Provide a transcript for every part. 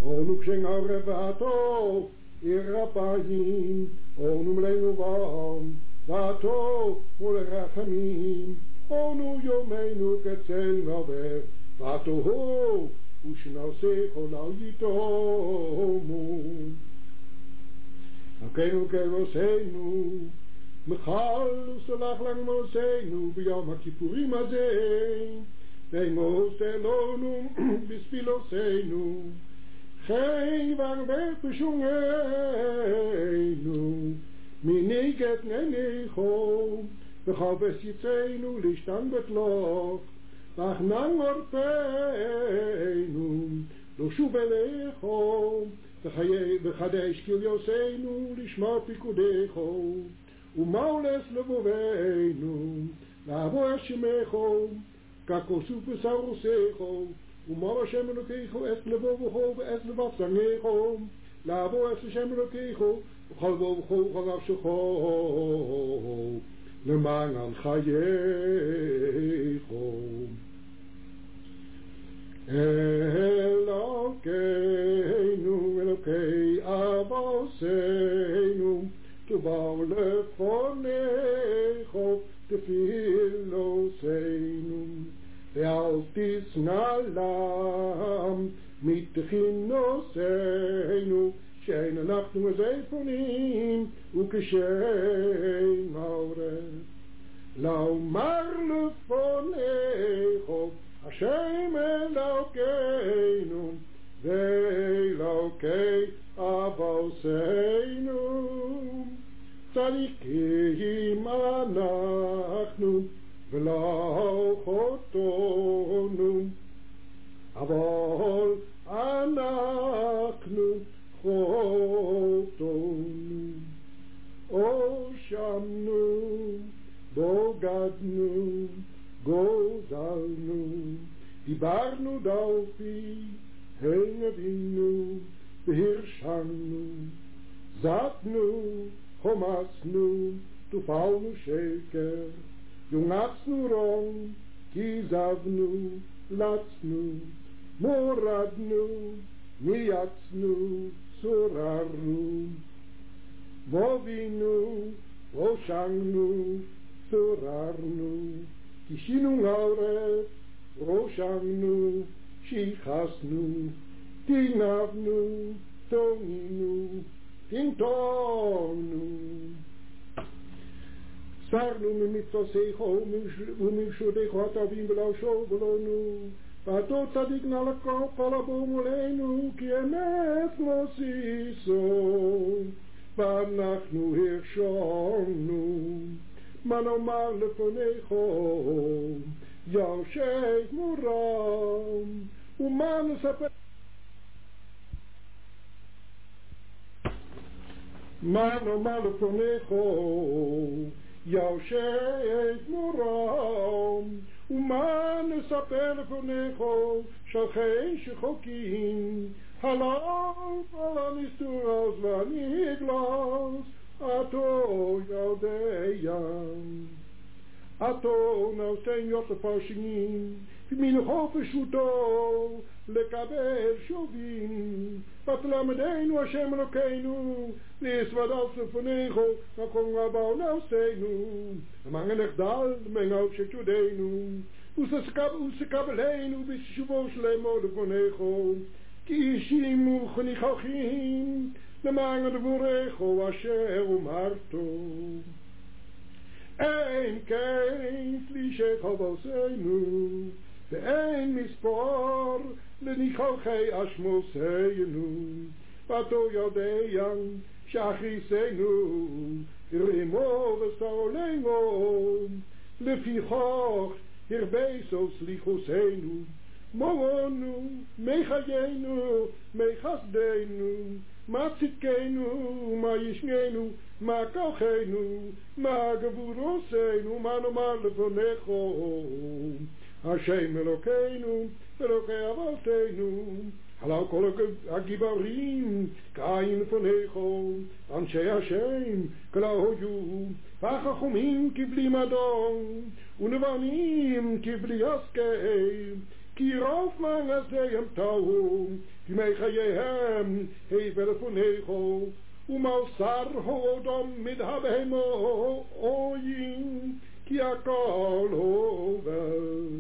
onu ksheng arevato irapayim onu mleinu vam vato ulerachamim onu yomeinu ketzel ngaver vato ho ushnausecho lao yitomu Akeinu kevoseinu Mechal solach lang moseinu b'yom ha'kippurim hazeh Ve'moselonu b'sfiloseinu Chei v'arveh b'shungeinu Miniget nenecho V'chal v'sitzeinu l'ishtan betloch V'achnan orpeinu Lo shuv elecho וחדש כליוסינו לשמור פיקודך ומעולס לבובנו לעבור שמך ככוסוף וסרוסך ומעל השם אלוקיך את לבובך ואת לבצנך לעבור את השם אלוקיך וכל בובך וכל נפשך למען חייך Elokeinu, Elokei Avoseinu, Tubau lefonecho, Tefiloseinu, Ve'al tisnalam, mitchinoseinu, Shein anachnu ezefonim, Ukeshein maureh, Laumar lefonecho, Hashem Elokeinu Ve'Elokei Avoseinu Tzadikim anachnu V'lo chotonu Avol anachnu chotonu Oshamnu Bogadnu גוזלנו, דיברנו דלפי, הנבינו, והרשמנו, זתנו, חומסנו, תופענו שקר, יונצנו רון, כיזבנו, לצנו, מורדנו, מייצנו, סוררנו, בובינו, ראשנו, סוררנו, Kishinung Aure, Roshangnu, Shichasnu, Tinavnu, Tonginu, Tintonu. Sarnu mimitzosecho, umishudecho atavim v'lau shovolonu, Vato tzadik nalako kolabo molenu, ki emet lo siso, Vanachnu hirshonu. Manomar lefonecho, Yosheik Muram, Uman Saper. Manomar lefonecho, Yosheik Muram, Uman Saper lefonecho, Shalchein Shechokim, Halal Alanisturos Vaniglos. Ato Yaldeyam Ato no Senor the Pashin V'minucho v'shuto Lekabel Shovim Vatlamedeinu Hashem Elokeinu L'Yisvadal Sefonecho Nakom Rabau Nauseinu Amang Enechdal Mengav Shechudeinu Usekabeleinu B'shuvo Shlemo Lefonecho Ki Ishimu Chonichochim למען דבורך אשר אמרתו אין כן שלישי חובותינו ואין מספור לניחוחי אשמותינו ואתה יודע שאחינו רימו וסעולנו לפיכך הרבסו סליחותינו מורנו מחיינו מחסדנו מה צדקנו, מה ישננו, מה כוחנו, מה גבורותינו, מה נאמר לפניך, השם אלוקינו, אלוקי אבותינו, הלא כל הגיבורים, קין לפניך, אנשי השם, כלא היו, והחכמים כבלי מדון, ונבונים כבלי השכל, כי רוב מעשיהם טעו, ימי חייהם Hashem hevel fonecho umalsar hodom mit habemo oyin ki akol over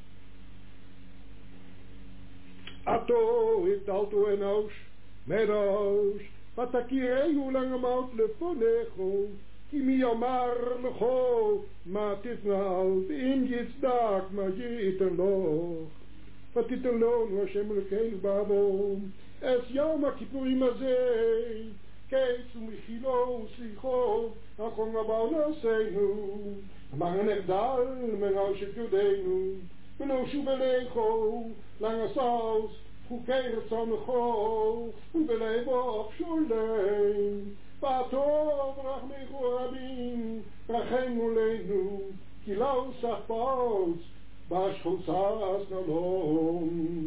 ato it alto enos meros patakirei ulangamot lefonecho ki mi amar lecho matitnal in yitzdak majitelo ותתלון השם אלוקינו בעבור את יום הכיפורים הזה קץ ומחילו וסליחו אחון רבה נעשינו אמר נחדל מראש את ידינו ונושו בליכו לנגסוס חוקי רצונכו ובלבוך שולם והטוב רחמך רבים רחמו לנו כי לא סחפוץ בשחוצת נלום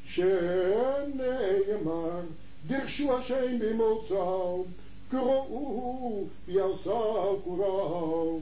שנאמר דרשו השם במוצאו קראו ויעשו קוראו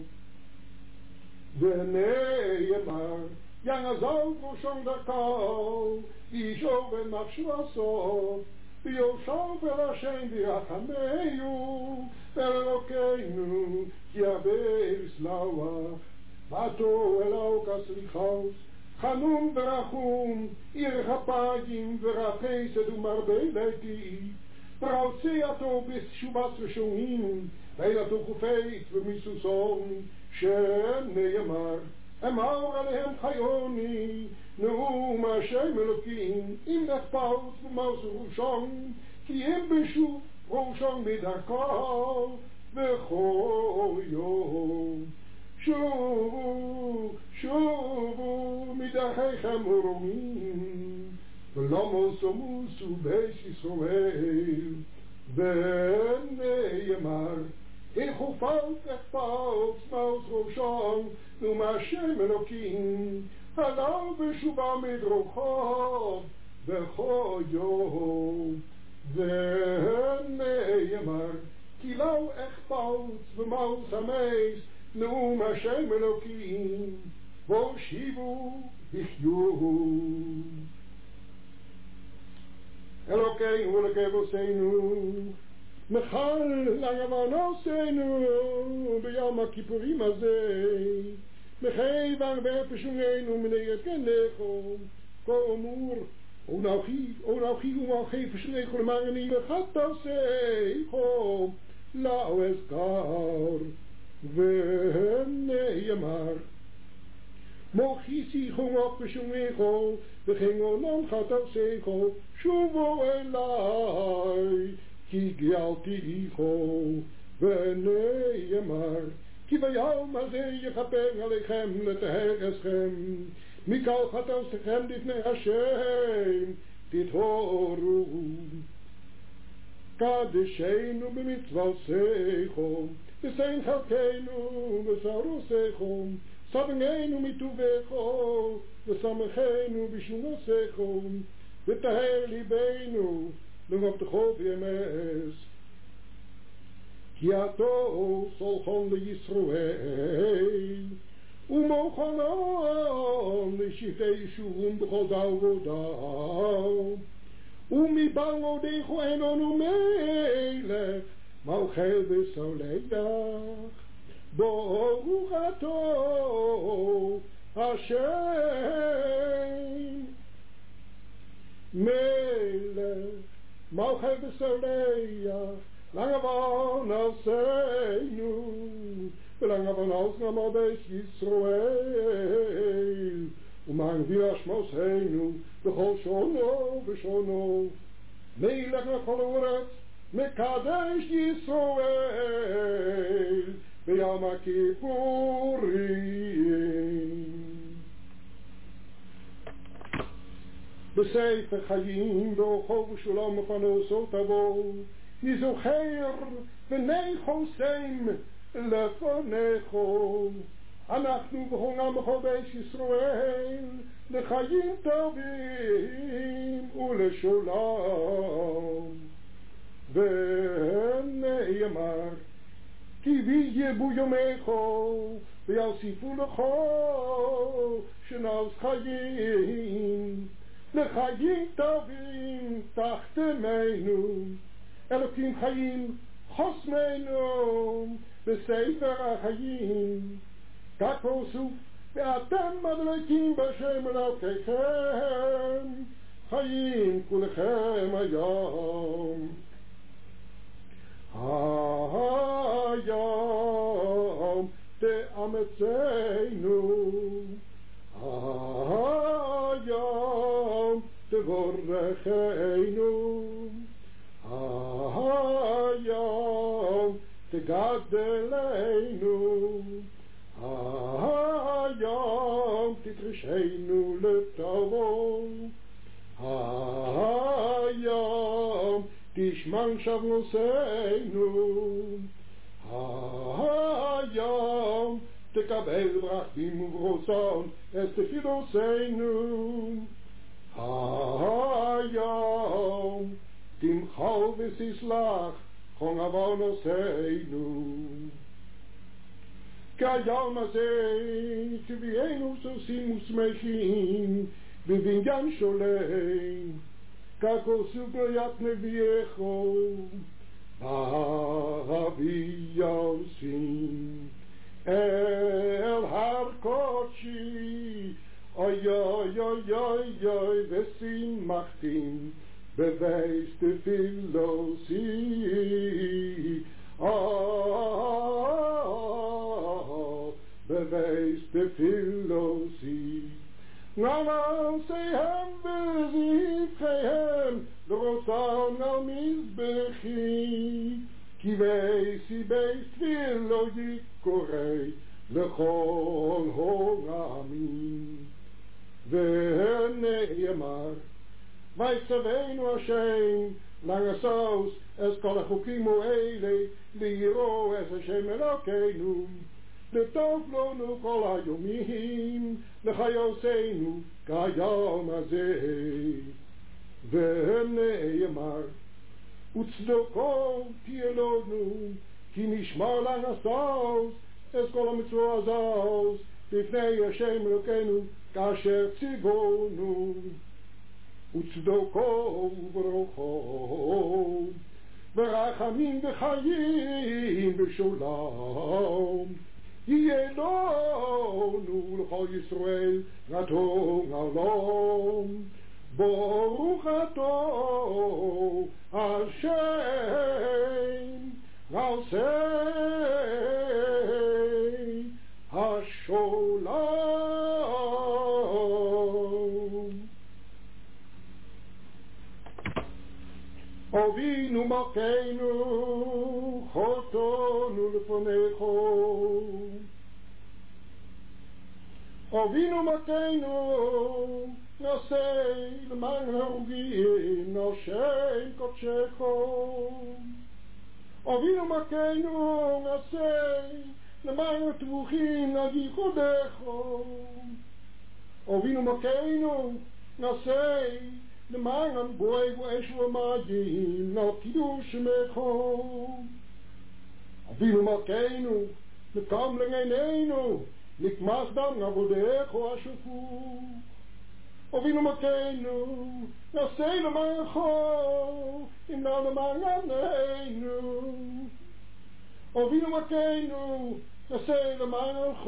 ונאמר ינזל ראשון דרכו וישוב במחשבתו ויושב אל השם וירחמהו אל אלוקינו כי הרבה יסלח Bato elokas lichos, Chanun verachum, irchapagim verachesed umarbeleki, Brauseato bis shubat v'shuim, Veilato kufeit v'misusom, Shem neyamar, Emar alehem chayoni, Neum Hashem Elokim, Im nechpaut v'maus rushon, Ki im beshuv rushon midarko, V'cho yom. שובו, שובו מדרכיכם ורומים ולמוס עמוסו בית ישראל ונאמר החופת אכפת מעוז ראשון ומהשם אלוקים הלא בשובה מדרוכו בכל יום ונאמר כי לא אכפת במעוז המס נאום השם אלוקים והושיבו וחיו אלוקינו אלוקי אבותינו מחל לעוונותינו ביום הכיפורים הזה מחייב ופשענו מנגד כנכו כאמור אונכי ומלכי פשענו למעני וחטאתיכו לא אזכר ונאמר מוכיסיכו ופשעמיכו וכן חטאתיכו שובו אליי כי גאלתיכו ונאמר כי ביום הזה יכפר עליכם לטהר אתכם מכל חטאתיכם לפני השם תטהרו קדשנו במצוותיכו ושם חלקנו ושרוסיכו סבננו מטובכו ושמחנו בשומסיכו וטהר ליבנו למבטחו וימס כי עתו סולחון לישראל ומוכנון לשבטי ישורון בכל דל ודל ומבלעדיכו אין אנו מלך מלכי וסולח ברוך אתה השם מלך מלכי וסולח לעוון עשינו ולעוון עשינו בית ישראל ומערבי אשמותינו בכל שונו ושונו מלך לכל הארץ מקדש ישראל ביום הכיפורים בספר חיים ברוחו ושלום ופרנסו תבוא נזוכר ונכוסם לפניכו אנחנו בהונם בית ישראל לחיים טובים ולשלום ונאמר כי ויבוא יומךו ויוסיפו לכו שנות חיים לחיים טובים תחתמנו, אלוקים חיים חוסמנו בספר החיים, כך פרסו ואתם מדליקים בשם אלוקיכם, חיים כולכם היום. היום תאמצנו, היום תבורכנו, היום תגדלנו, היום תדרשנו לטובו, היום תשמן שבנוסנו, היום תקבל ברכים וברצון את תפילותינו, היום תמחל ותסלח כל עוונותינו. כיום הזה תביאנו ששים ושמחים בבניין שלם, כך עשו בריאת נביאך באבי יוסים אל הר קודשי, אוי אוי אוי אוי אוי ושימחתים בבית תפילוסי, בבית תפילוסי. נעשיהם וזבחיהם לרוצם על מזבחי, כי ביתי בית תפילו יקורא לכל העמים. ונאמר ויצוונו השם לעשות את כל החוקים האלה ליראו את השם אלוקינו, לטוב לנו כל היומים לחיותנו כיום הזה. ונאמר וצדקו תהיה לנו, כי נשמע לעשות את כל המצווה הזאת לפני השם אלוקינו כאשר ציוונו. וצדקו וברוכו ורחמים וחיים בשלום יהיה לנו לכל ישראל רטון עולם. ברוך אתה השם עושה השלום. אבינו מלכנו חטאנו לפניך, אבינו מלכנו נעשה למען הרוגים השם קודשך, אבינו מלכנו נעשה למען הטבוחים על ייחודך, אבינו מלכנו נעשה למען בואי ואש ומדים לקידוש שמך. אבינו מלכנו נקם לעינינו נקמח דם עבודך השפוך. אבינו מלכנו נעשה למענך נמנע למען עמנו. אבינו מלכנו נעשה למענך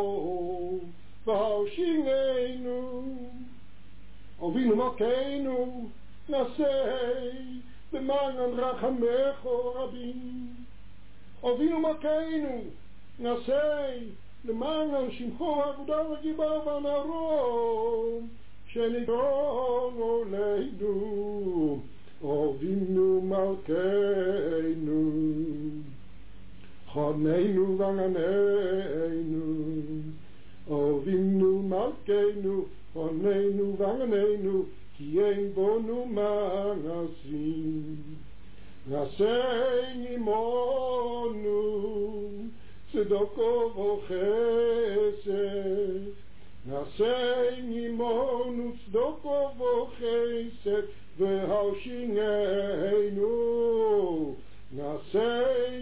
והרשיננו. אבינו מלכנו נעשה למען רחמך רבים. אבינו מלכנו נעשה למען שמך עבודה וגיבה ונרום שנגרום עלינו. אבינו מלכנו חננו ועננו. אבינו מלכנו חננו ועננו כי אין בנו מעשים. נעשה עמנו צדקו וחסד. נעשה עמנו צדקו וחסד והרשיננו. נעשה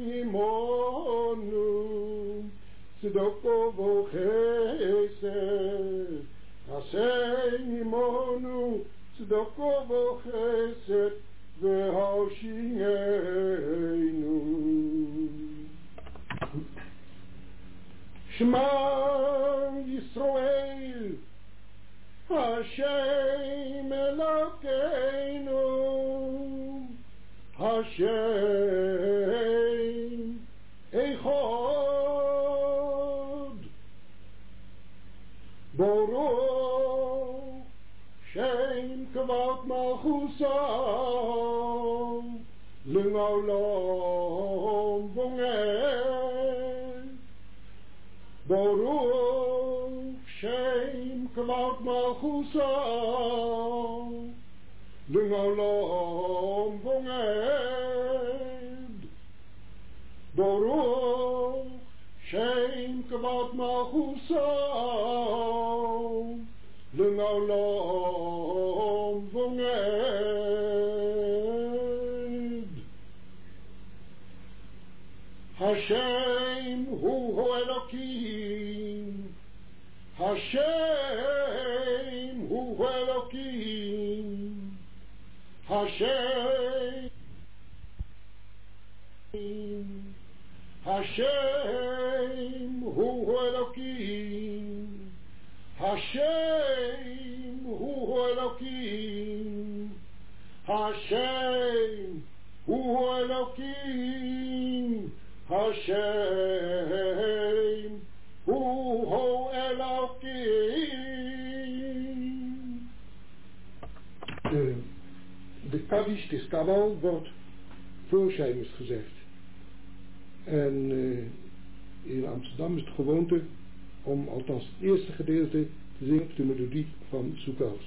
עמנו צדקו וחסד. נעשה עמנו צדקו וחסד והושיענו. שמע ישראל, השם אלוקינו, השם אחד. ברוך שם כבוד מלכותו לעולם ועד. ברוך שם כבוד מלכותו לעולם ועד. ברוך שם כבוד מלכותו לעולם ועד. השם הוא אלוקים, השם הוא אלוקים, השם, השם הוא אלוקים, השם הוא אלוקים, השם הוא אלוקים, השם הוא אלוקים. De Kaddish des Kabal wordt voorcijfers gezegd. En in Amsterdam is het gewoonte om althans het eerste gedeelte te zingen op de melodie van Sukkot.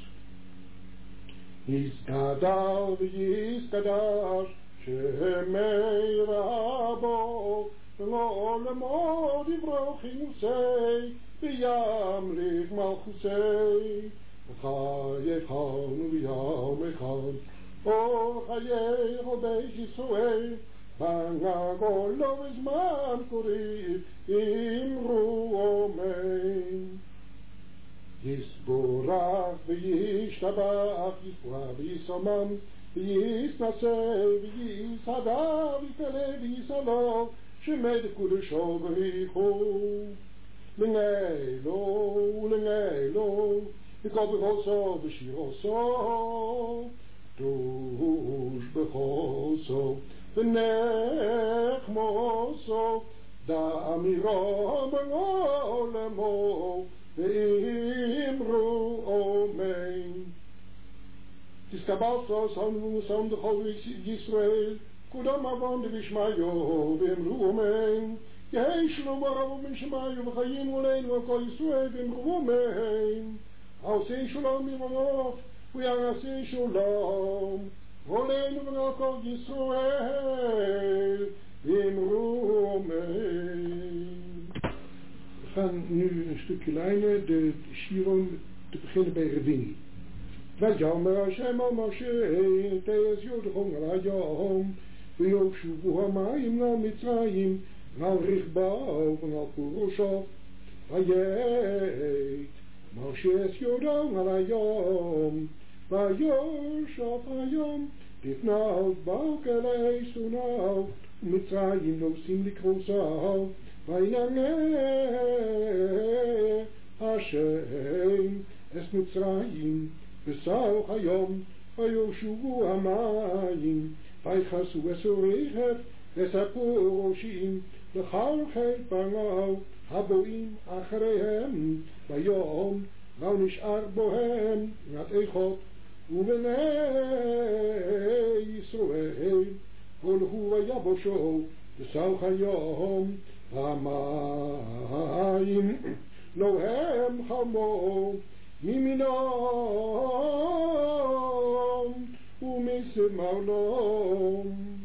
Yiskadar v'yiskadar shemei rabo v'l'olamo divrou chiyusei v'yamlich malchusei v'chayechon v'yamechon o chayech o beis Yisrael Bangagolo b'zman kori imru omein. Yisborach v'yishtabach yifra v'yisomam v'yisnaseh v'yishadav v'yipele v'yisalo shemei d'kudusho v'richu l'ngeilo l'ngeilo v'kol b'choso v'shiroso dush b'choso v'nechmoso da'amiro b'olamo v'imru omein. Het is kabal zoals de God Israël kudam avon de vishmayo v'imru omein yehi shalom arav v'mishmayo v'chayim olein v'kol Yisrael v'imru omein ha'osei shalom v'imarav v'yarasei shalom Oleinu v'nakol Yisrael imru omein. We gaan nu een stukje lijnen, de Shiron, te beginnen bij Revini. Vayomer Hashem al Moshe, te'ez yodchon al hayom, v'yoshuvu hamayim al Mitzrayim, al Richbao v'al Purushav, vayet Moshe es yodon al hayom, vayoshav hayom, לפנות באו כלי סונאו ומצרים נוסעים לקרוסאו וינענה השם אס מצרים וסאו היום ויושבו המים ויכסו אסו רכב וספו ראשים לכל חיל פניו הבואים אחריהם ביום לא נשאר בוהם עד איכות ובני ישראל הולכו ויבושו וסאו היום המים לא הם חמו ממינם ומשמאלם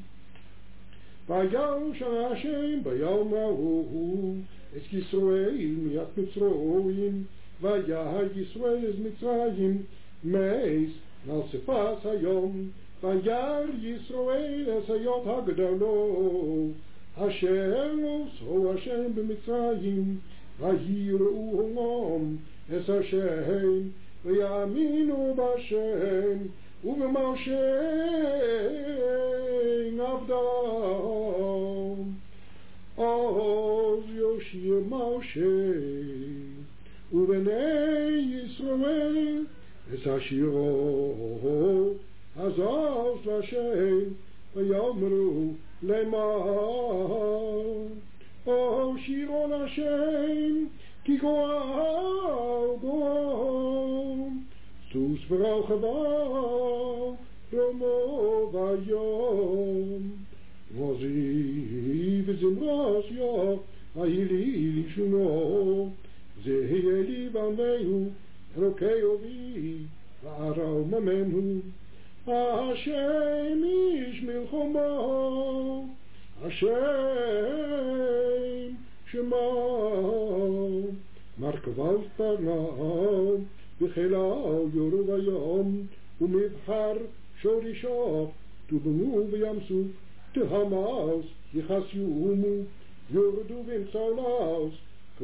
ויוש השם ביום ההוא את ישראל מיד מצרים ויהי ישראל את מצרים מייס נאספס היום וירא ישראל את היות הגדולות אשר עשו השם במצרים ויראו הום את השם ויאמינו בהשם ובמשה עבדם. אז יושיע משה ובני ישראל את השירו הזאת להשם ויאמרו לאמור שירו להשם כי גואל גואל סוס ורחבו רומו ויום מוזי וזמרוס יו הילי לישונו זה יהיה לי בננו אלוקי אובי וערau ממנו השם איש מלחמו השם שמו מרכבל פרנם וחילאו יורו ויום ומבחר שורשו תובנו וימסו תהמאס יחסיומו יורדו ומצאולאס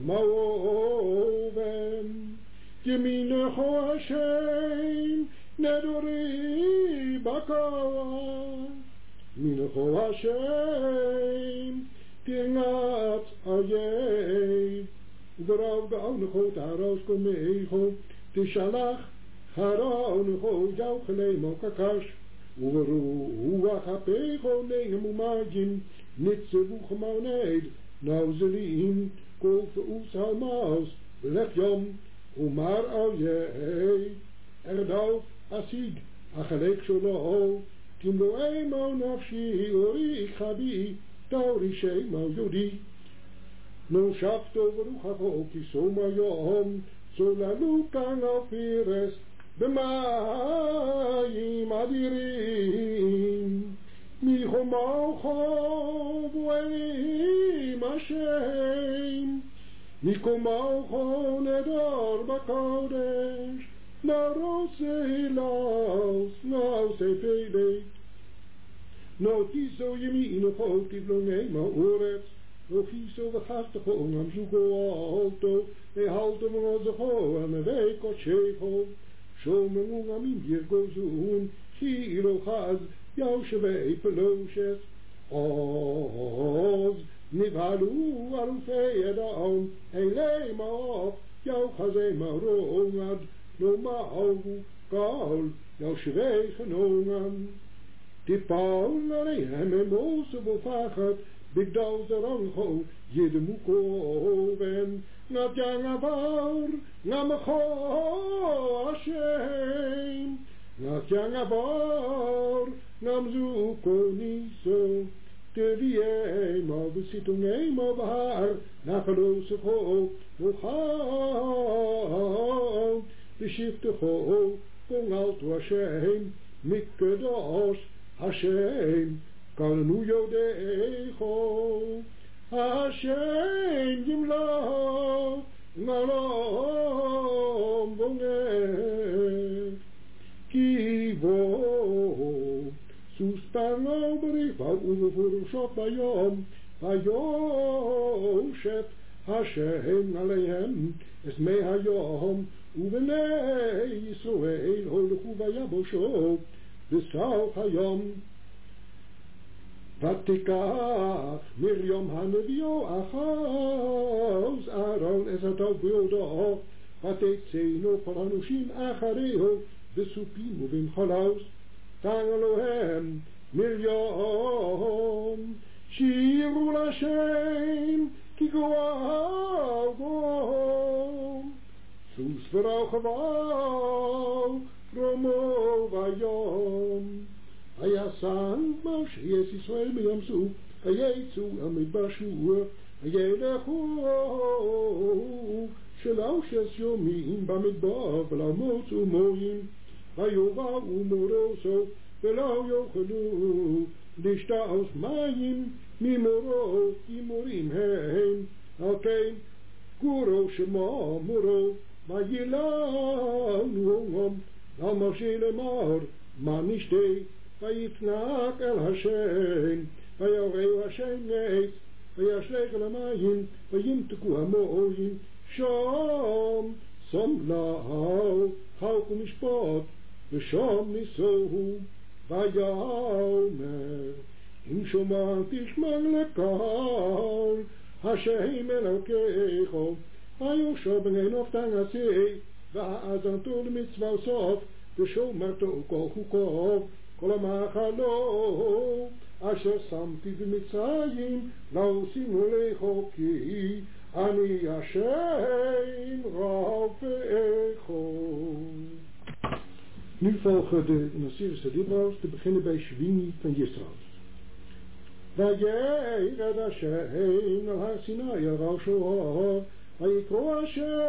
כמאובן ימינךו השם נדורי בקר מינךו השם תנעת אויב ורב גאונךו תהרוס קומךו תשלח חרונךו יוך למו קקש ורוח אפיכו נגמו מגים ניצבו חמונד נאוזלים כל פעוס המאס ולך יום ומר אויב ארדוף אסיג החלק שלו תמלוא עמו נפשי אוריך בי תורי שמו יהודי נושבתו ורוחכו כיסום היום צוללו כאן על פירס במים אדירים מחומךו בואים השם מקומךו נדור בקודש נרוסי לאוס נעושי פלט נוטיסו ימינךו תבלוני מאורץ וכיסו וחסתכו נמשוכו אלתו והלתו מנוזכו המווי קודשךו שוממו עמים ירגוזון חירו חז יושבי פלושת עוז נבהלו אלופי אדום אלי מעוף יוחזי מרומד לא מעובו כל יושבי חנונם תיפול עליהם אמוס ובפחד בגדל זרעו ידמו כובן נתן עבר נמחו השם נתן עבר נמזו כוניסו תביאמו וסיתונמו בהר נחלו סחו וחל ושבתכו קונלתו השם מקדוש השם קרנו יודעכו השם ימלוך נלום בונך כי בו סוס פרנו בריבה ובפורשות ביום ויושת השם עליהם אסמי היום ובני ישראל הולכו ויבושו בסוף היום ותיקח מרים הנביאו אחוז אהרון עזתו ביודו ותצאנו כל אנושים אחריהו בסופים ובמחולוס תן אלוהם מרים שירו לשם כי גואל גואל סוס ורחבו רומו ויום ויסן משה את ישראל מים סוף ויצאו המדבר שוע וילכו 3 ימים במדבר ולא מצאו מים ויובאו מורוסו ולא יוכלו לשתות מים ממורו כי מורים הם על כן גורו שמו מורו וילנו על משה לאמור מה נשתה ויתנק אל השם ויראו השם נס וישלך אל המים וימתקו המים שם som lau חוק ומשפט ושום ניסוהו ויאמר אם שומע תשמע לקול השם אלוקיך ויושב בני נפתן עשי ואזנתו למצווה סוף ושומרתו כל חוקיו כל המחלו אשר שמתי במצרים לא שימו לחוקי אני השם רופאך. Nu volgen de Nasserische Libra's te beginnen bij Shvini van Yisrael. וירד השם על הר סיני על שוהר ויקרא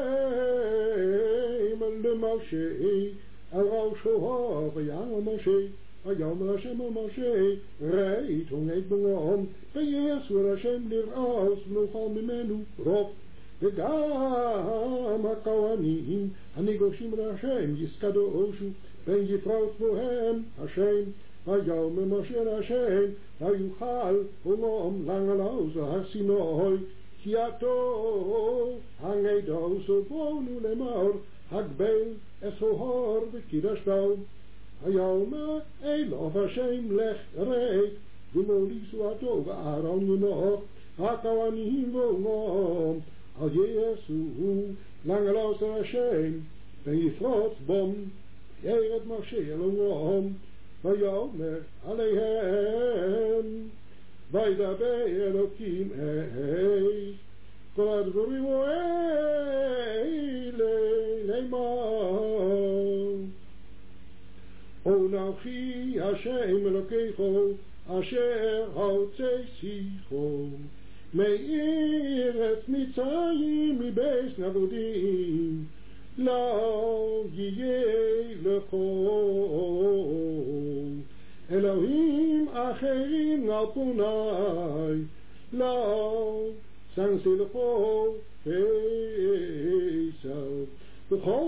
השם למשה על שוהר ויאמר משה ויאמר השם אל משה ראית הונאת בלעם ויסור השם לרעש ונאכל ממנו רוב וגם הכהנים הניגשים להשם יסקדושו בין יפרוט בהם השם ויאמר משה להשם לא יוכל עולם לעלות להר סיני כי עתו הנגדו סובונו לאמור הגבל את ההר וקידשתו ויאמר אלוהיו השם לך רד ומוליסו עתו ואהרון ונוח הכהנים ואומרם אל יעשו לעלות השם ויפרוץ בם ירד משה אל אומרם ויאמר עליהם וידבר אלוקים אש כל הדברים האלה לאמור אנוכי השם אלוקיך אשר הוצאתיך מארץ מצרים מבית עבדים לא יהיה לך אלוהים אחרים על פני לא שנשא לך פסל בכל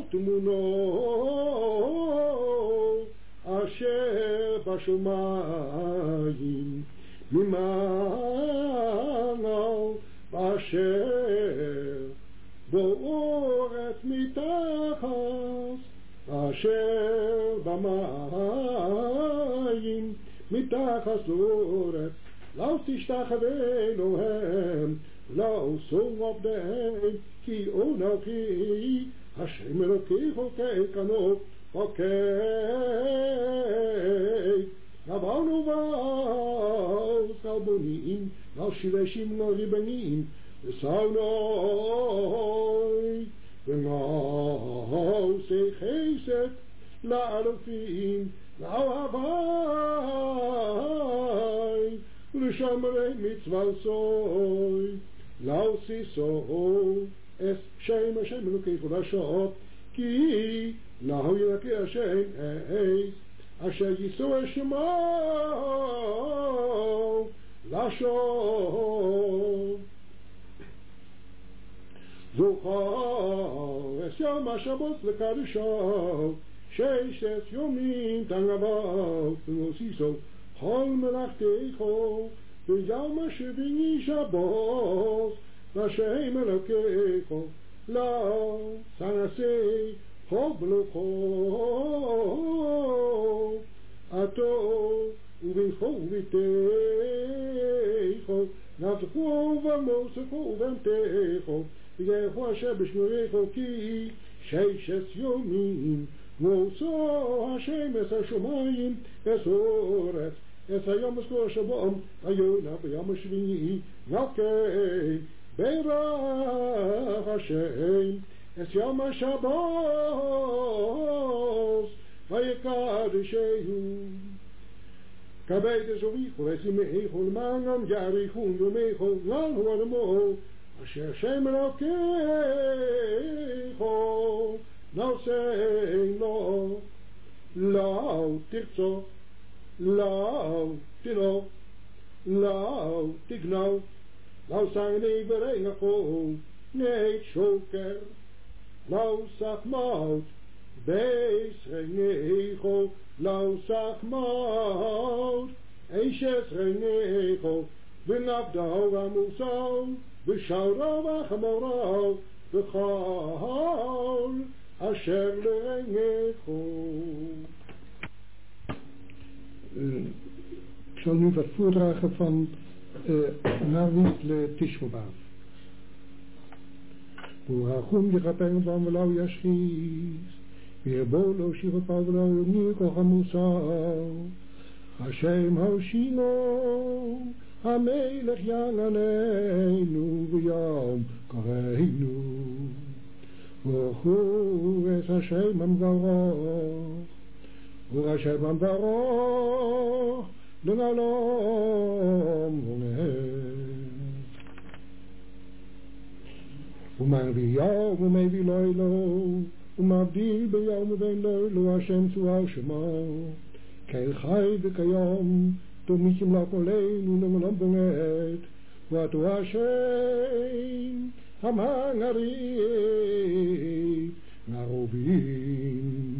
תמונו אשר בשמיים ממעל אשר בארץ מתחת אשר במים מתחת לארץ לא תשתחווה להם לא שום עבדיהם כי אנוכי השם אלוקיך ככנוף אוקיי נבענו ועוז חלבונים נשירשים נריבנים וסענוי ונעשי חסד לאלופים לאוהבי ולשומרי מצווה סוי לעשיסו את שם השם אלוקיך לשעות כי נהו ילקי השם אשר יישאו שמו לשוב זוכר את יום השבת לקדשו ששת ימים תנגבות ומוסיסו כל מלאכתך ויום השביעי שבת לשם אלוקיך לא תעשה חוב ולחוב עתו ובנכו וביתך נפתחו ומוסכו ובמתך ויחו אשר בשמריך כי ששת יומים מוסו השם את השמיים את הארץ את היום עשו השבועם היונה ביום השביעי נקי ברך השם את יום השבת ויקדשהו כבד זוריכו ושימחו למענם יאריכון ימיכו לנו עלמו אשר שם אלוקיך נעשה לו לא תרצו לא תנוף לא תגנוב לא סגני ברעיכו נית שוקר לא סחמות בישרניכו לא סחמות אישסרניכו ונפדו ומוסו ושאורו וחמורו וכל אשר לעיניך. Ik zal nu wat voordragen van Narwit le Tisha B'Av. Burachum Yechapenu Vam V'Lo Yashchis V'Yirbo Lo Shiropav V'Lo Yomir Kol HaMusar Hashem Hoshino HaMelech Ya'alenu V'Yom Koreinu V'Chu Es Hashem Amvarach Hashem Amvarach L'Olam U'man v'yom u'mei v'loilo U'mavdil b'yom u'vein loilo Hashem Tzuah Shemo Keil chai v'kayom Tomikim l'koleinu L'olam bonet V'atu Hashem Hamangari Naruvim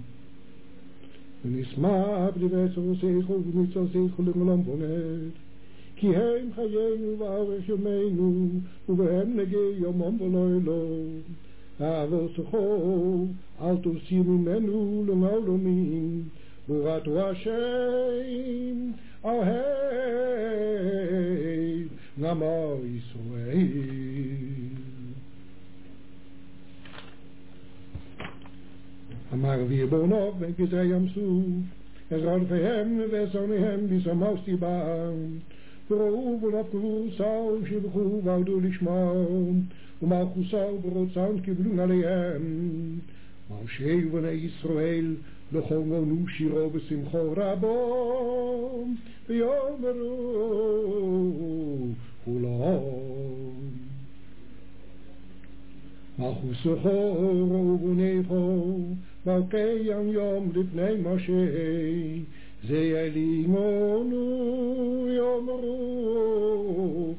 ונשמח בדברי עושיך ובמצוותיך לעולם בונט כי הם חיינו ואורך ימינו ובהם נגיע יומם ולילה ואבוסכו אל תוציא ממנו לעולמים בוראתו השם אוהב נאמר ישראל. Maar wie bovenop ben ik zei hem zo. En zou voor hem, we zouden hem, wie zou moest die baan. Voor bovenop gevoel zou, je begoel, wou door die schmaan. Om al goed zou, brood zou, kibloen alleen. Maar scheven naar Israël, de gongo nu, shirobe simcho rabom. Bejomeru, hulam. Maar goed zo hoor, nevo. Balkei yam yom lifnei Moshe Zei elimonu yomru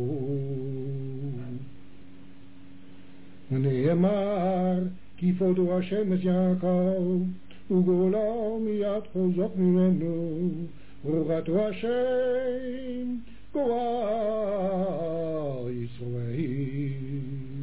Neemar ki fodo Hashem es Yaakov Ugolam miyad chozok mimenu Ruchatu Hashem Goar Yisrael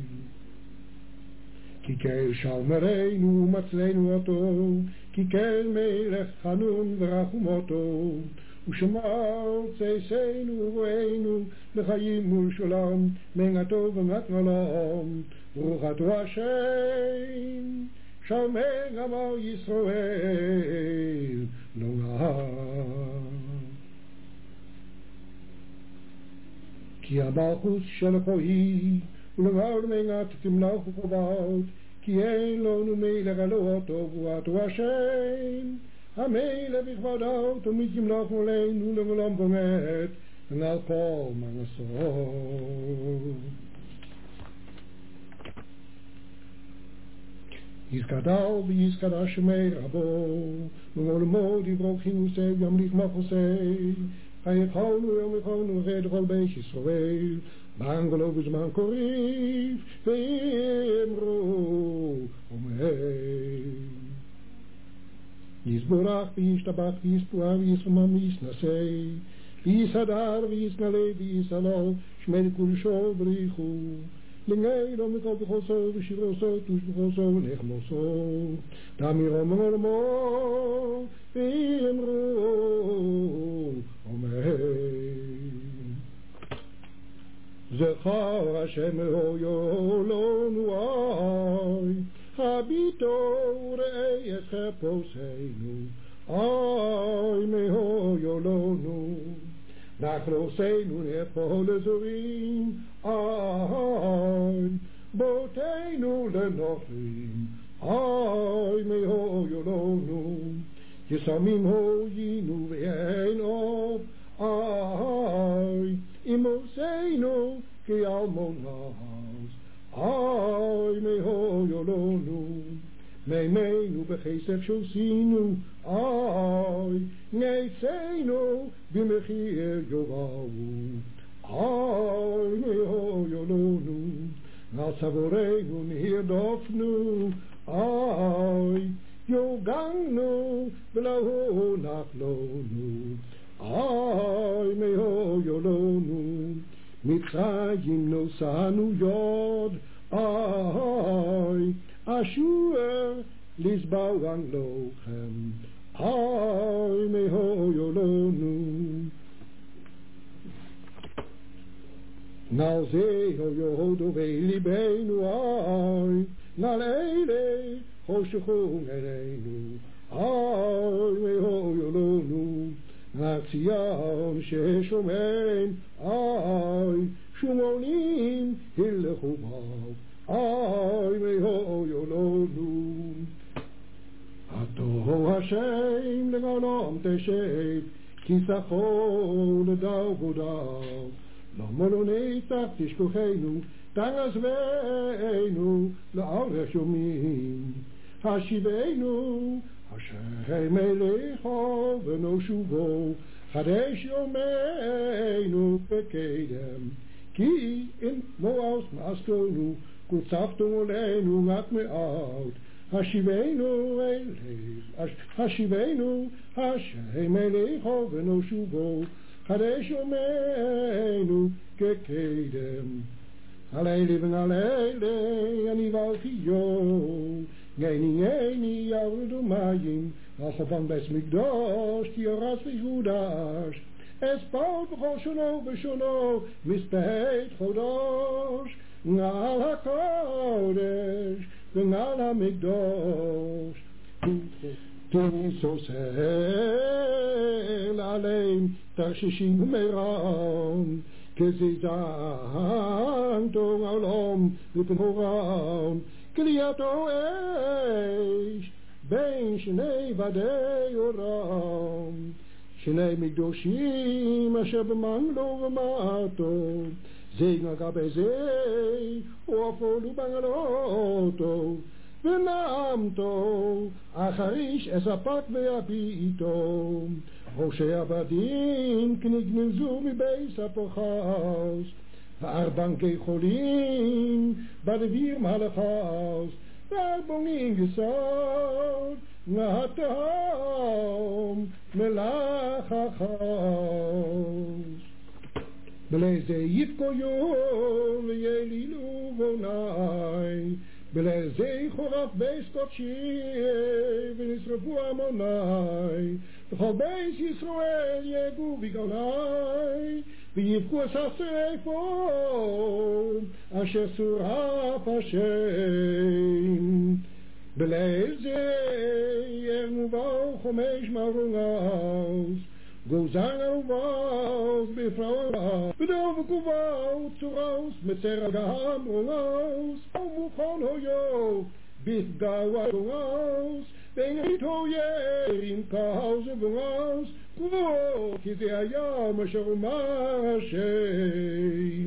כי כאל שלמרנו מצלנו אותו, כי כאל מלך חנון ורחום אותו, ושמר צאצאנו ובואנו לחיים ולשלום, מנעתו ומתמלום, ברוכתו השם, שומר עמו ישראל, לא נהר. כי המלכות שלכו היא, ולמעול מנעת תמלוך וחובות, כי אין לנו מלך אלוהו טוב ובואתו השם, המלך בכבודו תמיד ימלוך מולנו לעולם ועד, ונעל כל מנעשו. יזכדל ויזכדה שמי רבו, ולעולמו דברו חינוסי ימליך מחוסי, היכולנו יומכנו רד כל בית ישראל, Bangelo is man korif, ve'emro, omein. Yisborach, v'yishtabach, v'yispuah, v'yisramam, v'yisnasei, v'yisadar, v'yisnalei, v'yisalol, shmei kulisho, v'richu. L'ngei, lo mikol b'choso, v'shivroso, tush b'choso, v'nechmoso. Damiro m'olmo, ve'emro, omein. זכר השם אלוהינו אוי, הביטו וראה את חפושנו, אוי מהויולנו, נחלוסנו נפול לזורים, אוי, בותינו לנופלים, אוי מהויולנו, יסמים הוינו ואין אוף, אוי, Imosenu ki almonas, ay mehoyolonu, meimenu bechesef shosinu, ay neisenu b'mechir yovavu, ay mehoyolonu, nal savorenu nirdofnu, ay yoganu v'lahu nachlonu. Ay mehoyolonu, Mitzrayim nosanu yod, Ai, Ashur, Lisbouwan lochem, Ai, Mehoyolonu. Nal zeho do veli beinu ai, nal eile hoshechung ereinu ai mehoyolonu, natzion sheshomen ai shumonim hilechu bav ai mehoyolonu. Ato Hashem legalam teshet kisachol ledau godav. לא מולונתך תשכוחנו, תעזבנו לאורך יומים. השיבנו, השם אליכו ונושבו, חדש יומנו בקדם. כי אם מואס מאסתנו, קוצפתם עלינו רק מעט. השיבנו אליך, השיבנו, השם אליכו ונושבו, חדש יומנו כקדם. הלילה בן הלילה אני ולחיו, גני ירדו מים, אך van בית מקדוש תירס ויחודש. אספות בכל שונו ושונו, מספית חודש, נעל הקודש ונעל המקדוש. תיסוסל עליהם תרשישים ומרם, כזיזן תור העולם לפנורם, כלייתו אש בין שני ודי עורם, שני מקדושים אשר במנגלו ומטו, זיגן על גבי זה ופולו בנגלותו, ונעמתו אחריש אספק ואביתו, ראשי עבדים כנגנזו מבייס הפוחס, וארבנקי חולים בדביר מלאכס, וארבונים גסות נהתום מלאך החס. בלזה יתקויו ויילילו בוני, בלזה חורף בייס קודשי ונשרפו עמוני, וכל בייס ישראל יגעו בגאוני, ויבכו שרפות אשר שורף השם. בלזה ירמו באו חמש מרונגס, גוזר ובאו בפרעה, ודוב גובאו צורס מצר גם רונגס, ומוכן הויו בפגעו רונגס, ואיתו ירים כהוז ורונגס, גבוה כי זה הים אשר אומר השם.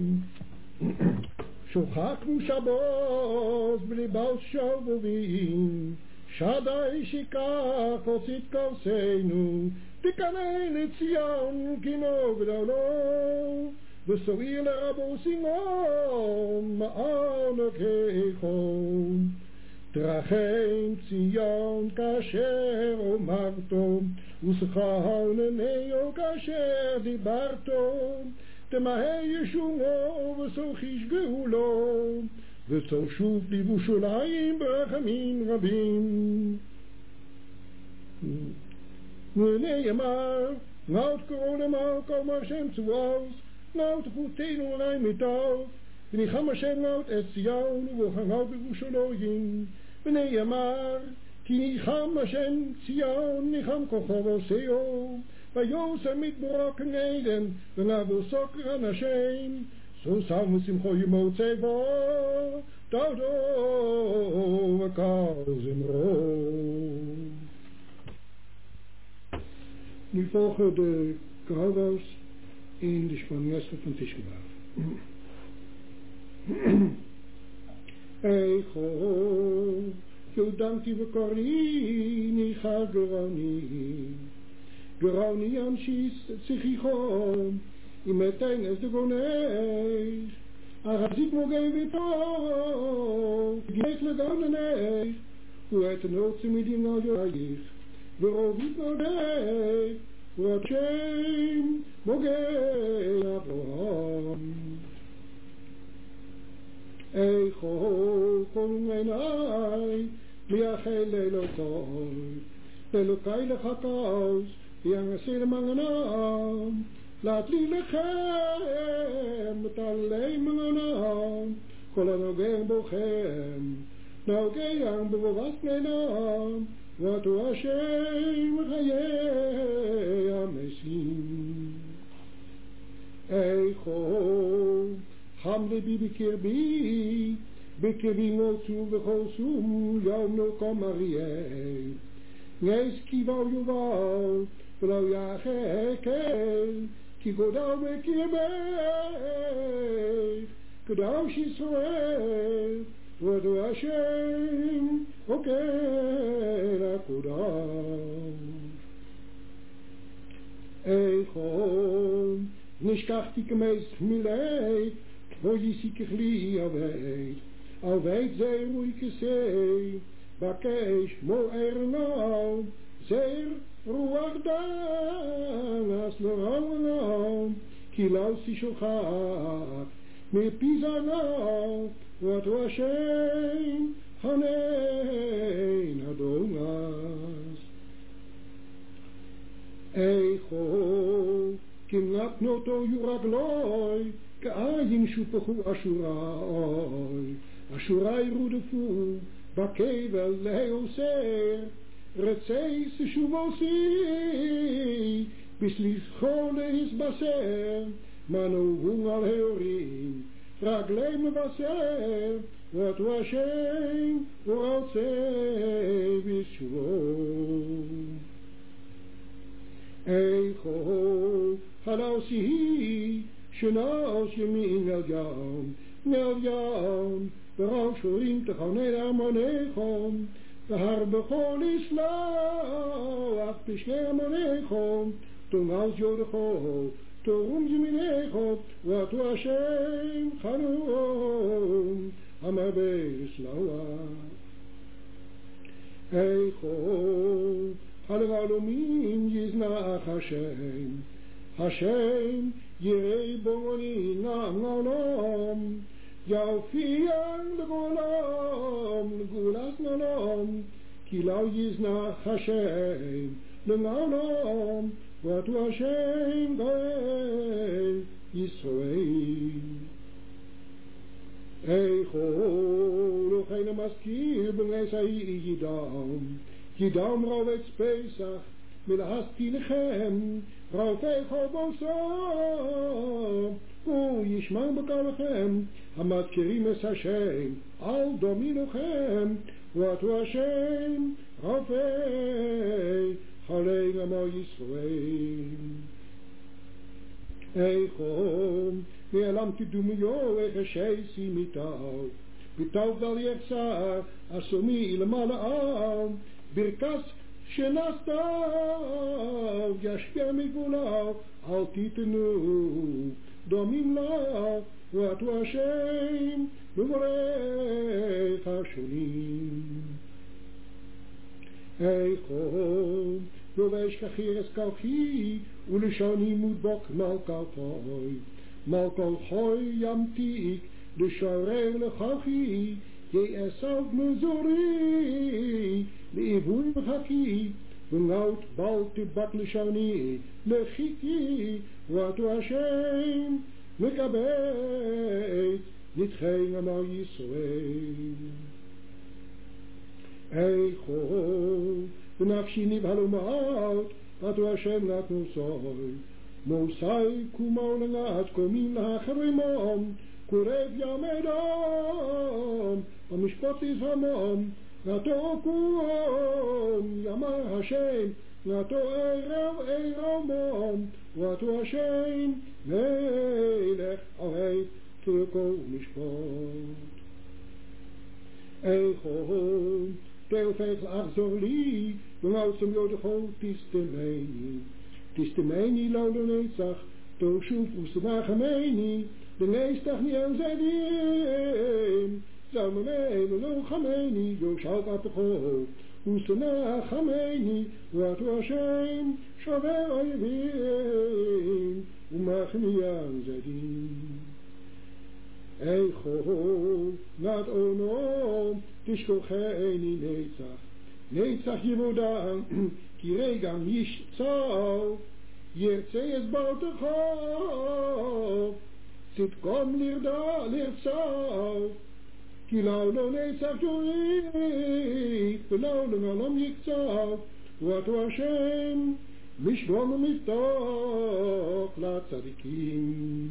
שוחקנו שבות בליבת שבובים, שדי שיקח הוצית כבשנו, תקנה לציון כינו גדולו, וסועיר לרבו סימון מענקךו. תרחם ציון כאשר אמרתו, ושכרננהו כאשר דיברתו, תמהר ישועו וסוחיש גאולו, וצורשוף לירושלים ברחמים רבים. ונאמר, נאות קרוא למר קום השם צבאות, נאות חוטנו עלי מטוב, וניחם השם נאות את ציון ובחריו בירושלים. ונאמר, כי ניחם השם ציון, ניחם כוחו ועושהו, ויוסם מדברו כנגן, ונבוסו קרן השם, סוסם ושמחו ימוצא בו, תודו וקר זמרו. Nu volgen de Kahadas in de Spaniërs van Tisha. Eicho, zo dank die we korni, ga gerani aan shis sichichon, in meteen is de gonees, agazit mogen vito, geef le gonees, hoe het een hoogste midden nou joig. ורובית מודה, והשם מוגן אברהם. איכו Adonai, Liachel Elokoi, Elokai Lechatos, Yangasir Manganam, Lat Li Lechem, Talei Manganam, Kolanogem Bochem, Naugeyam Bovas Nenam, Vatu Hashem Chayei Amesim. Eicho, Hamle Bi Bekirbi Motu Vechosum, Yom No Komarieh, Nes Kivau Yuval, V'lo Yachekel, Ki Godal Bekirbe, Kedash Yisrael, V'adu Hashem, Okel HaKodash. Eicho, Nishkachti Kemes Milei, Wo Yisikechli Alweit Zei Ruikesei, Bakesh Mo Ernau, Zeir Ruach Dan, As Noranau, Kilau Sishochach, Me Pizanau, Vatu Hashem, Hanein Adonas. Eicho, Kimnat Noto Yuragloi, Ka'ayin Shupachu Ashurai, Ashurai Rudefu, Bakevel Leoser, Retzeis Shuvosi, Bislis Chole Is Baser, Manu Hungal Heorim, Ragleim Baser, Vatu Hashem, Uratzei Bishuvot. Eicho, Halau Sihi, Shenaos Yemin El Yam, V'rau Shurim Techonei Amonechom, V'har Bechol Islau, Ach Pishkei Amonechom, Tungal Yodecho, Torum Yeminechom, V'atu Hashem Chanuom, Amar Beislaua. Eicho, Halgalomim Yiznach Hashem, Hashem Yirei Boni Na'am, Yaufiyan L'Golam, L'Gulas Na'am, Kilau Yiznach Hashem, L'Na'am, V'atu Hashem Goel Yisrael. Eicho, Lochein Maskir B'nei Yidam Rovetz Pesach, Milahasti Lechem, Raufecho Bosam, Hu Yishman B'Kalechem, Hamad Kirim Es Hashem, Al Dominochem, V'atu Hashem, Raufei, Chalei Gamo Yisrael. Eicho, Ne'alamti Dumiyo Echesheisi Mitau, Mitau Dal Yetzar, Asumi Ilmala'am, Birkas Shenastav, Yashpia Migulav, Al Titenu, Domim Lav, V'atu Hashem, V'vorech Hashonim. Eicho, Yovesh Kachires Kalchi, Uleshani Mudbok Malkalchoi, Malkalchoi Yamtik, De Shorei Lechachi, Ye Esav Mezori, Le'ivui Mechaki, V'naut Bal Tibat Leshani, Lechiki, V'atu Hashem, Mekabeit, Nitchei Amo Yisrael. Eicho, V'nafshi Nivhalu Ma'at, V'atu Hashem Natnu Soi, Mosai Kumau Lengat Komim La'acharimom, Kurev Yamedam, Amishpat Izhamam, Nato Kuom, Yamar Hashem, Nato Eiramam, V'atu Hashem, Melech Arei, Turko Mishpat. Eicho, Teofeich Achzor Li, V'nautzem Yodecho Tistemeni, Laude Netzach, Toshuf Ustenachameni, De Neestach Niel Zedim, Zalmanei Lo Chameni, Yoshal Apecho, Ustenachameni, V'atu Hashem, Shaver Oyevim, Umachniel Zedim. Eicho, Nat Onom, תשכוחני נצח יבודה, כי רגע משצר, ירצה אסבלתך, צדקום לרצר, כי לעולם נצח יוריד, ולעולם עולם יקצר, ואתו השם משלום ומתוק לצדיקים.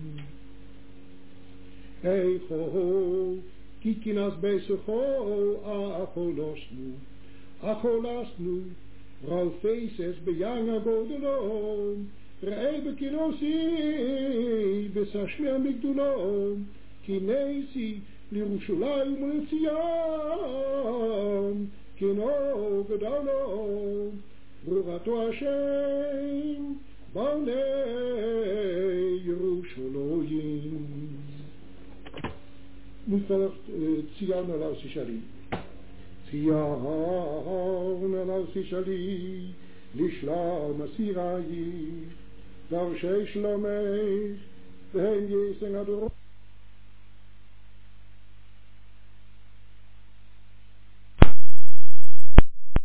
איכו, כי כינס בסכו, אכולסנו, רלפייסס ביאנגה גודלום, ראה בכינוסי, בסשמע מגדולום, כינסי לירושלים ולציון, כינו גדלום, ברורתו השם, בני ירושלים. נתפלח ציון עליו שישלי. ציון עליו שישלי, לשלום אסיראי, דרשי שלומך, והם יסן הדורות.